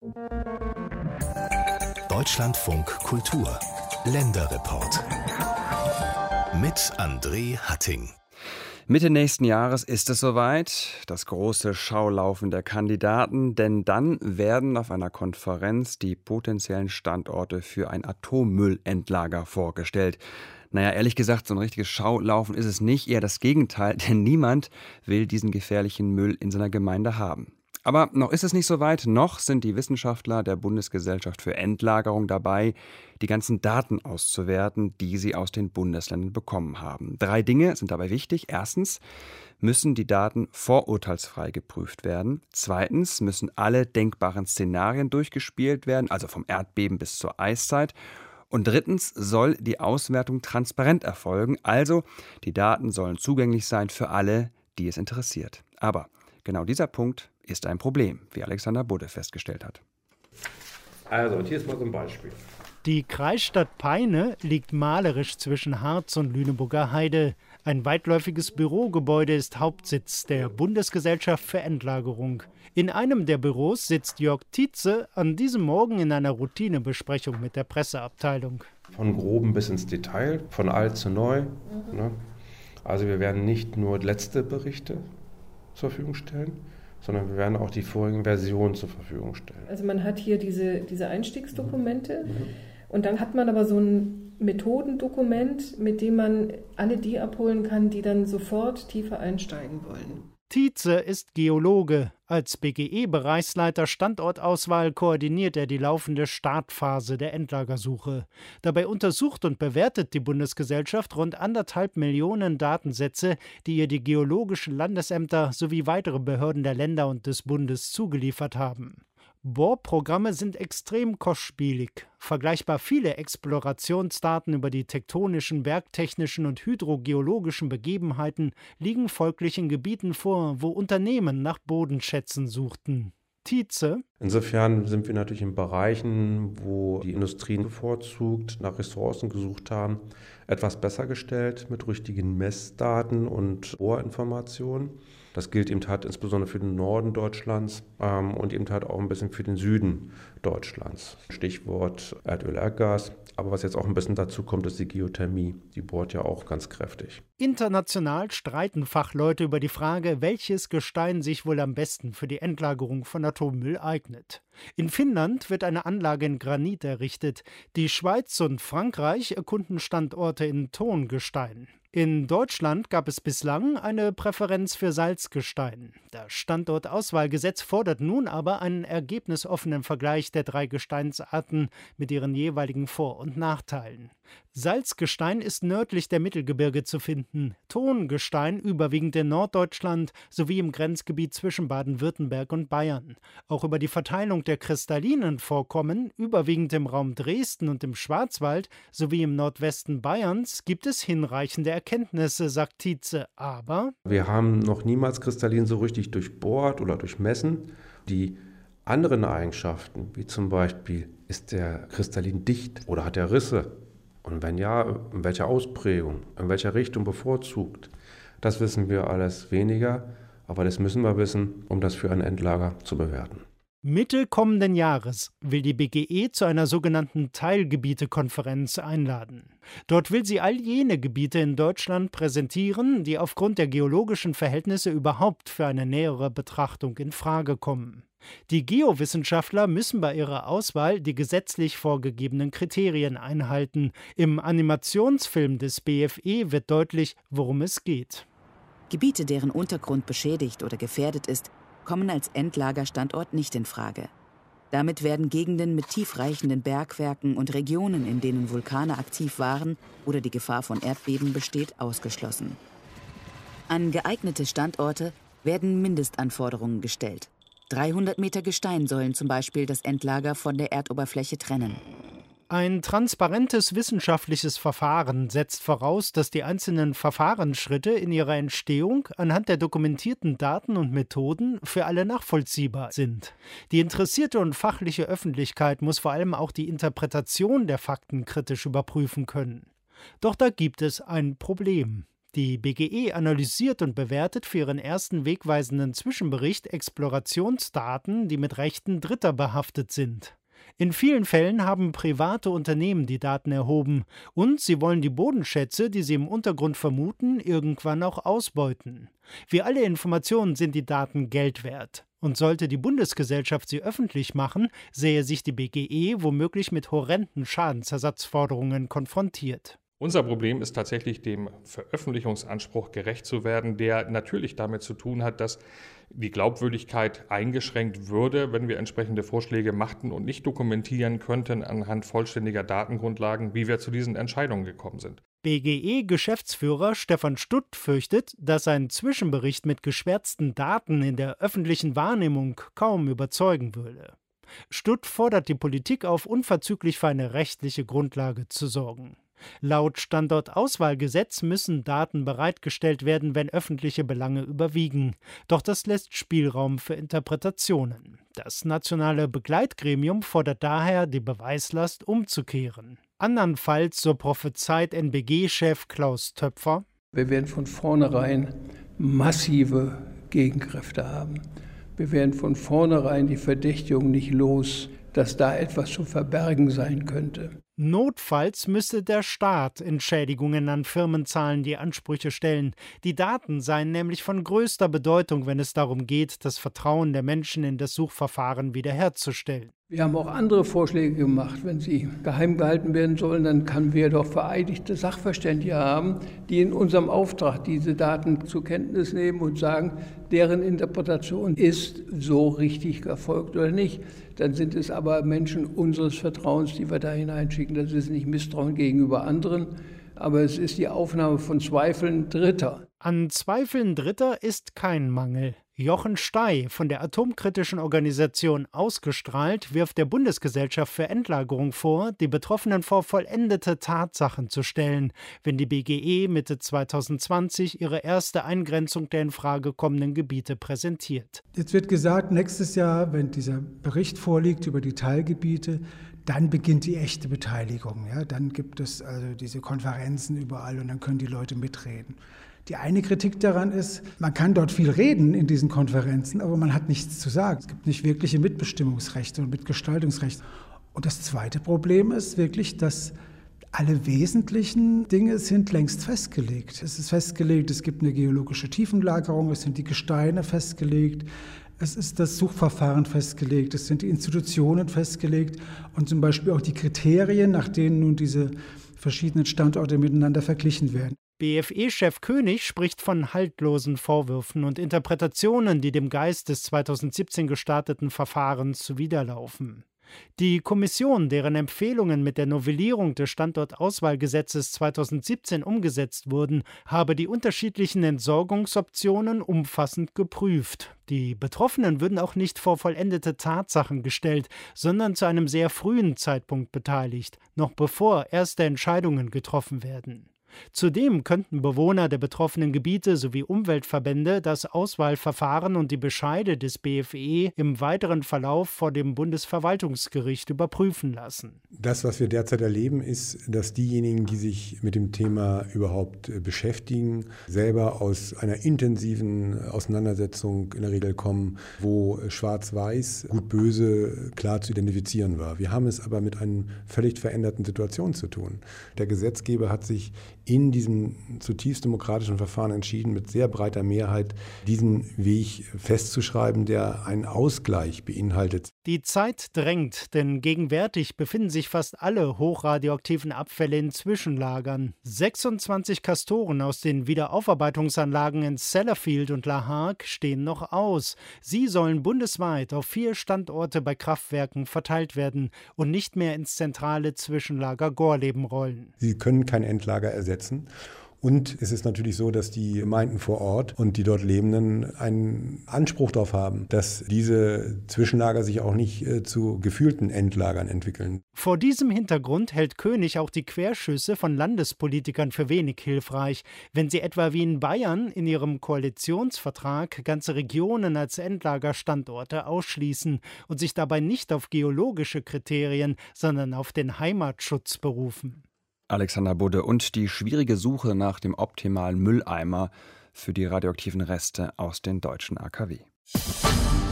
Deutschlandfunk Kultur Länderreport mit André Hatting. Mitte nächsten Jahres ist es soweit, das große Schaulaufen der Kandidaten, denn dann werden auf einer Konferenz die potenziellen Standorte für ein Atommüllendlager vorgestellt. Naja, ehrlich gesagt, so ein richtiges Schaulaufen ist es nicht, eher das Gegenteil, denn niemand will diesen gefährlichen Müll in seiner Gemeinde haben. Aber noch ist es nicht so weit, noch sind die Wissenschaftler der Bundesgesellschaft für Endlagerung dabei, die ganzen Daten auszuwerten, die sie aus den Bundesländern bekommen haben. 3 Dinge sind dabei wichtig. Erstens müssen die Daten vorurteilsfrei geprüft werden. Zweitens müssen alle denkbaren Szenarien durchgespielt werden, also vom Erdbeben bis zur Eiszeit. Und drittens soll die Auswertung transparent erfolgen, also die Daten sollen zugänglich sein für alle, die es interessiert. Aber genau dieser Punkt ist ein Problem, wie Alexander Budde festgestellt hat. Also, und hier ist mal so ein Beispiel. Die Kreisstadt Peine liegt malerisch zwischen Harz und Lüneburger Heide. Ein weitläufiges Bürogebäude ist Hauptsitz der Bundesgesellschaft für Endlagerung. In einem der Büros sitzt Jörg Tietze an diesem Morgen in einer Routinebesprechung mit der Presseabteilung. Von groben bis ins Detail, von alt zu neu. Ne? Also wir werden nicht nur letzte Berichte zur Verfügung stellen, sondern wir werden auch die vorigen Versionen zur Verfügung stellen. Also man hat hier diese Einstiegsdokumente und dann hat man aber so ein Methodendokument, mit dem man alle die abholen kann, die dann sofort tiefer einsteigen wollen. Tietze ist Geologe. Als BGE-Bereichsleiter Standortauswahl koordiniert er die laufende Startphase der Endlagersuche. Dabei untersucht und bewertet die Bundesgesellschaft rund 1,5 Millionen Datensätze, die ihr die geologischen Landesämter sowie weitere Behörden der Länder und des Bundes zugeliefert haben. Bohrprogramme sind extrem kostspielig. Vergleichbar viele Explorationsdaten über die tektonischen, bergtechnischen und hydrogeologischen Begebenheiten liegen folglich in Gebieten vor, wo Unternehmen nach Bodenschätzen suchten. Tietze: Insofern sind wir natürlich in Bereichen, wo die Industrien bevorzugt nach Ressourcen gesucht haben, etwas besser gestellt mit richtigen Messdaten und Bohrinformationen. Das gilt eben halt insbesondere für den Norden Deutschlands und eben halt auch ein bisschen für den Süden Deutschlands. Stichwort Erdöl, Erdgas. Aber was jetzt auch ein bisschen dazu kommt, ist die Geothermie. Die bohrt ja auch ganz kräftig. International streiten Fachleute über die Frage, welches Gestein sich wohl am besten für die Endlagerung von Atommüll eignet. In Finnland wird eine Anlage in Granit errichtet. Die Schweiz und Frankreich erkunden Standorte in Tongestein. In Deutschland gab es bislang eine Präferenz für Salzgestein. Das Standortauswahlgesetz fordert nun aber einen ergebnisoffenen Vergleich der 3 Gesteinsarten mit ihren jeweiligen Vor- und Nachteilen. Salzgestein ist nördlich der Mittelgebirge zu finden, Tongestein überwiegend in Norddeutschland sowie im Grenzgebiet zwischen Baden-Württemberg und Bayern. Auch über die Verteilung der kristallinen Vorkommen, überwiegend im Raum Dresden und im Schwarzwald sowie im Nordwesten Bayerns, gibt es hinreichende Erkenntnisse, sagt Tietze. Aber wir haben noch niemals Kristallin so richtig durchbohrt oder durchmessen. Die anderen Eigenschaften, wie zum Beispiel, ist der Kristallin dicht oder hat er Risse? Und wenn ja, in welcher Ausprägung, in welcher Richtung bevorzugt? Das wissen wir alles weniger, aber das müssen wir wissen, um das für ein Endlager zu bewerten. Mitte kommenden Jahres will die BGE zu einer sogenannten Teilgebiete-Konferenz einladen. Dort will sie all jene Gebiete in Deutschland präsentieren, die aufgrund der geologischen Verhältnisse überhaupt für eine nähere Betrachtung in Frage kommen. Die Geowissenschaftler müssen bei ihrer Auswahl die gesetzlich vorgegebenen Kriterien einhalten. Im Animationsfilm des BFE wird deutlich, worum es geht. Gebiete, deren Untergrund beschädigt oder gefährdet ist, kommen als Endlagerstandort nicht in Frage. Damit werden Gegenden mit tiefreichenden Bergwerken und Regionen, in denen Vulkane aktiv waren oder die Gefahr von Erdbeben besteht, ausgeschlossen. An geeignete Standorte werden Mindestanforderungen gestellt. 300 Meter Gestein sollen zum Beispiel das Endlager von der Erdoberfläche trennen. Ein transparentes wissenschaftliches Verfahren setzt voraus, dass die einzelnen Verfahrensschritte in ihrer Entstehung anhand der dokumentierten Daten und Methoden für alle nachvollziehbar sind. Die interessierte und fachliche Öffentlichkeit muss vor allem auch die Interpretation der Fakten kritisch überprüfen können. Doch da gibt es ein Problem. Die BGE analysiert und bewertet für ihren ersten wegweisenden Zwischenbericht Explorationsdaten, die mit Rechten Dritter behaftet sind. In vielen Fällen haben private Unternehmen die Daten erhoben und sie wollen die Bodenschätze, die sie im Untergrund vermuten, irgendwann auch ausbeuten. Wie alle Informationen sind die Daten Geld wert. Und sollte die Bundesgesellschaft sie öffentlich machen, sähe sich die BGE womöglich mit horrenden Schadensersatzforderungen konfrontiert. Unser Problem ist tatsächlich, dem Veröffentlichungsanspruch gerecht zu werden, der natürlich damit zu tun hat, dass die Glaubwürdigkeit eingeschränkt würde, wenn wir entsprechende Vorschläge machten und nicht dokumentieren könnten anhand vollständiger Datengrundlagen, wie wir zu diesen Entscheidungen gekommen sind. BGE-Geschäftsführer Stefan Stutt fürchtet, dass ein Zwischenbericht mit geschwärzten Daten in der öffentlichen Wahrnehmung kaum überzeugen würde. Stutt fordert die Politik auf, unverzüglich für eine rechtliche Grundlage zu sorgen. Laut Standortauswahlgesetz müssen Daten bereitgestellt werden, wenn öffentliche Belange überwiegen. Doch das lässt Spielraum für Interpretationen. Das nationale Begleitgremium fordert daher, die Beweislast umzukehren. Andernfalls, so prophezeit NBG-Chef Klaus Töpfer: Wir werden von vornherein massive Gegenkräfte haben. Wir werden von vornherein die Verdächtigung nicht los, dass da etwas zu verbergen sein könnte. Notfalls müsste der Staat Entschädigungen an Firmen zahlen, die Ansprüche stellen. Die Daten seien nämlich von größter Bedeutung, wenn es darum geht, das Vertrauen der Menschen in das Suchverfahren wiederherzustellen. Wir haben auch andere Vorschläge gemacht. Wenn sie geheim gehalten werden sollen, dann können wir doch vereidigte Sachverständige haben, die in unserem Auftrag diese Daten zur Kenntnis nehmen und sagen, deren Interpretation ist so richtig erfolgt oder nicht. Dann sind es aber Menschen unseres Vertrauens, die wir da hineinschicken. Das ist nicht Misstrauen gegenüber anderen, aber es ist die Aufnahme von Zweifeln Dritter. An Zweifeln Dritter ist kein Mangel. Jochen Stey von der atomkritischen Organisation Ausgestrahlt wirft der Bundesgesellschaft für Endlagerung vor, die Betroffenen vor vollendete Tatsachen zu stellen, wenn die BGE Mitte 2020 ihre erste Eingrenzung der in Frage kommenden Gebiete präsentiert. Jetzt wird gesagt, nächstes Jahr, wenn dieser Bericht vorliegt über die Teilgebiete, dann beginnt die echte Beteiligung. Ja? Dann gibt es also diese Konferenzen überall und dann können die Leute mitreden. Die eine Kritik daran ist, man kann dort viel reden in diesen Konferenzen, aber man hat nichts zu sagen. Es gibt nicht wirkliche Mitbestimmungsrechte und Mitgestaltungsrechte. Und das zweite Problem ist wirklich, dass alle wesentlichen Dinge sind längst festgelegt. Es ist festgelegt, es gibt eine geologische Tiefenlagerung, es sind die Gesteine festgelegt, es ist das Suchverfahren festgelegt, es sind die Institutionen festgelegt und zum Beispiel auch die Kriterien, nach denen nun diese verschiedenen Standorte miteinander verglichen werden. BFE-Chef König spricht von haltlosen Vorwürfen und Interpretationen, die dem Geist des 2017 gestarteten Verfahrens zuwiderlaufen. Die Kommission, deren Empfehlungen mit der Novellierung des Standortauswahlgesetzes 2017 umgesetzt wurden, habe die unterschiedlichen Entsorgungsoptionen umfassend geprüft. Die Betroffenen würden auch nicht vor vollendete Tatsachen gestellt, sondern zu einem sehr frühen Zeitpunkt beteiligt, noch bevor erste Entscheidungen getroffen werden. Zudem könnten Bewohner der betroffenen Gebiete sowie Umweltverbände das Auswahlverfahren und die Bescheide des BFE im weiteren Verlauf vor dem Bundesverwaltungsgericht überprüfen lassen. Das, was wir derzeit erleben, ist, dass diejenigen, die sich mit dem Thema überhaupt beschäftigen, selber aus einer intensiven Auseinandersetzung in der Regel kommen, wo schwarz-weiß, gut-böse klar zu identifizieren war. Wir haben es aber mit einer völlig veränderten Situation zu tun. Der Gesetzgeber hat sich in diesem zutiefst demokratischen Verfahren entschieden, mit sehr breiter Mehrheit diesen Weg festzuschreiben, der einen Ausgleich beinhaltet. Die Zeit drängt, denn gegenwärtig befinden sich fast alle hochradioaktiven Abfälle in Zwischenlagern. 26 Castoren aus den Wiederaufarbeitungsanlagen in Sellafield und La Hague stehen noch aus. Sie sollen bundesweit auf 4 Standorte bei Kraftwerken verteilt werden und nicht mehr ins zentrale Zwischenlager Gorleben rollen. Sie können kein Endlager ersetzen. Und es ist natürlich so, dass die Gemeinden vor Ort und die dort Lebenden einen Anspruch darauf haben, dass diese Zwischenlager sich auch nicht zu gefühlten Endlagern entwickeln. Vor diesem Hintergrund hält König auch die Querschüsse von Landespolitikern für wenig hilfreich, wenn sie etwa wie in Bayern in ihrem Koalitionsvertrag ganze Regionen als Endlagerstandorte ausschließen und sich dabei nicht auf geologische Kriterien, sondern auf den Heimatschutz berufen. Alexander Budde und die schwierige Suche nach dem optimalen Mülleimer für die radioaktiven Reste aus den deutschen AKW.